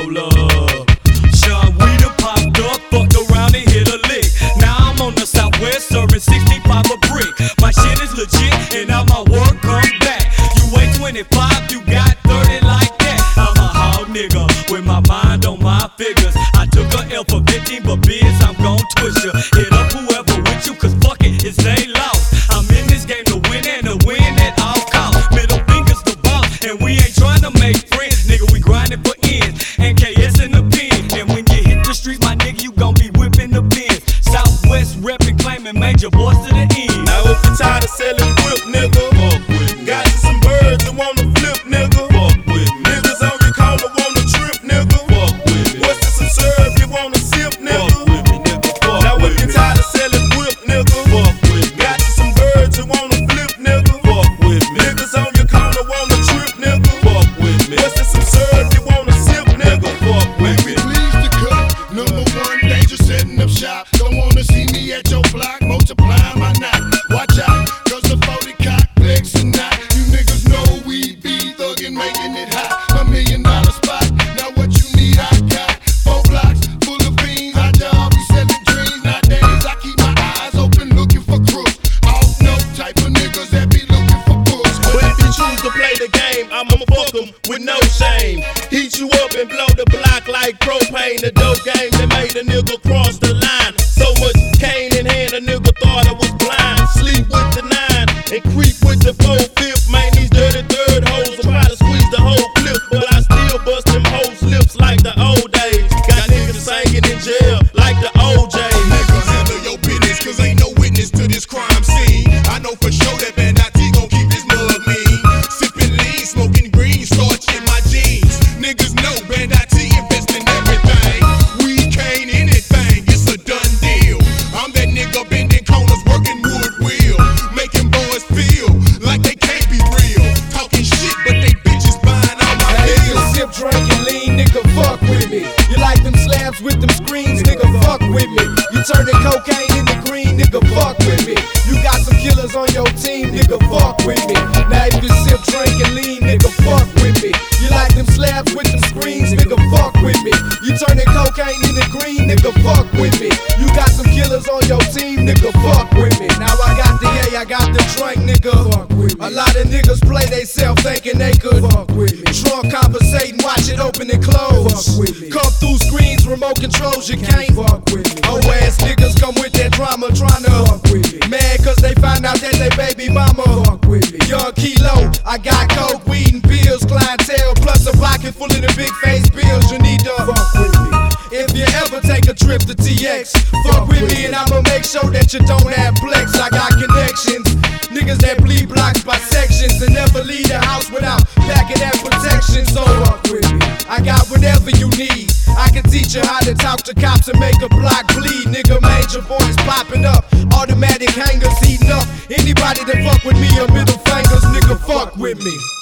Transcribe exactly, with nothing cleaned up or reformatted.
roll up. Sean, we done popped up, fucked around and hit a lick. Now I'm on the Southwest serving sixty-five a brick. My shit is legit and all my work come back. You weigh twenty-five, you got thirty like that. I'm a hog nigga with my mind on my figures. I took a L for fifteen, but biz, I'm gon' twist ya. Hit up whoever with you, cause fuck it, it's they lost. I'm in this game to win and to win at all costs. Middle fingers to boss, and we ain't trying to make friends. Nigga, we grinding for ends, and K S in the pen. And when you hit the streets, my nigga, you gon' be whipping the bins. Southwest reppin', claiming major boys to the end. Now if you're tired of selling whip, nigga, fuck with me. Got you some birds that wanna flip, nigga, fuck with me. Niggas on your corner wanna trip, nigga, fuck with me. What's this some serve you wanna sip, nigga, fuck with me, nigga, fuck now with if you're tired of selling whip, nigga, fuck with me. Got you some birds that wanna flip, nigga, fuck with me. Niggas on your corner wanna trip, nigga, fuck with me. What's this some serve you wanna sip, nigga, fuck with me. Please the cut, number one danger setting up shop. Don't wanna see me at your block, multiply my knot. Watch out, cause the forty cock flex and not. You niggas know we be thuggin', making it hot. A million dollar spot, now what you need I got. Four blocks full of beans, hot dog, we selling dreams. Nowadays I keep my eyes open looking for crooks. Off no type of niggas that be looking for books. But if you choose to play the game, I'ma fuck 'em with no shame. Heat you up and blow the block like propane. The dope game that made a nigga cross the line. So much cane in hand, a nigga thought I was blind. Sleep with the nine and creep with the four fifth. Man, these dirty third hoes will try to squeeze the whole clip, but I still bust them hoes' lips like the old days. Got niggas singing in jail like the O J. Nigga, handle your business, cause ain't no witness to this crime scene. I know for sure that Band I T gon' keep his mug mean. Sippin' lean, smoking green, starch in my jeans. Niggas know Band I T invest in everything. We can't anything, it's a done deal. I'm that nigga bending corners, working wood wheel. Making boys feel like they can't be real. Talking shit, but they bitches buying all my Now if you bills. sip, drink, and lean, nigga, fuck with me. You like them slabs with them screens, nigga, fuck with me. You turning cocaine into green, nigga, fuck with me. You got some killers on your team, nigga, fuck with me. Now if you sip, drink, and lean, nigga, fuck with me. You like them slabs with them screens, nigga, fuck with me. You turning cocaine into green, nigga, fuck with me. You got some killers on your team, nigga, fuck with me. Now I got the A, I got the drink, nigga, fuck with me. A lot of niggas play they self thinking they could fuck with me. Drunk conversating, watch it open and close. Fuck with me. Come through screens, remote controls, you can't fuck with me. Oh ass niggas come with that drama, tryna fuck with me. Mad cause they find out that they baby mama fuck with me. Young Kilo, I got coke, weed and pills, clientele, plus a pocket full of the big face bills. You need to fuck with me. If you ever take a trip to T X, fuck with me and I'ma make sure that you don't have flex. I got connections, niggas that bleed blocks by sections and never leave the house without packing that protection. So fuck with me, I got whatever you need. I can teach you how to talk to cops and make a block bleed. Nigga, major boys popping up, automatic hangers heating up. Anybody that fuck with me or middle fingers, nigga, fuck with me.